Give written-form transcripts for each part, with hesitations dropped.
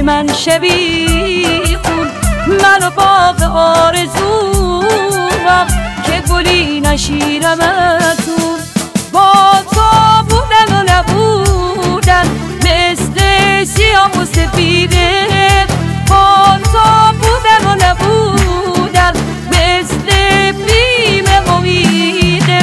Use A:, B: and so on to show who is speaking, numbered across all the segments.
A: من شبیخون، منو باغ آرزوام که گلی نشیرم ازون. با تو بودن و نبودن مثل سیاه و سفیده، با تو بودن و نبودن مثل بیم امیده.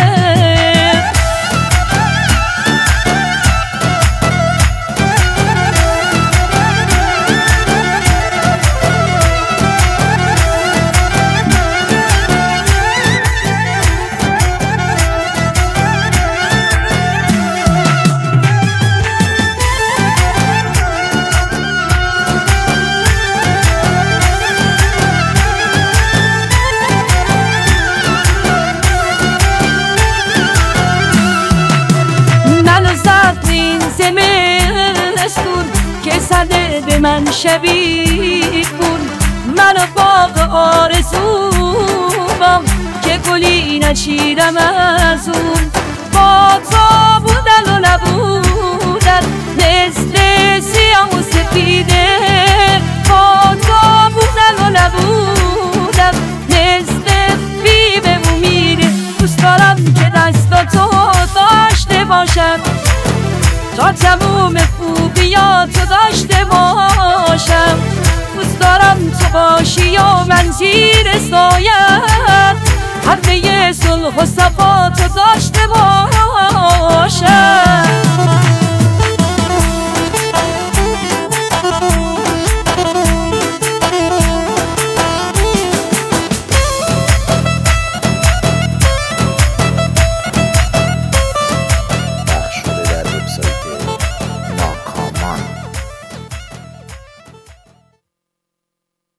A: که صده به من شبیخون، منو باغ آرزوام که گلی نچیدم ازون. با تو بودن و نبودن مثل سیاه و سفیده، با تو بودن و نبودن مثل بیم امیده. دوست دارم که دستاتو داشته باشم تا تموم خوبیاتو داشته باشم. دوست دارم تو باشی و من زیر سایت، همه صلح و صفا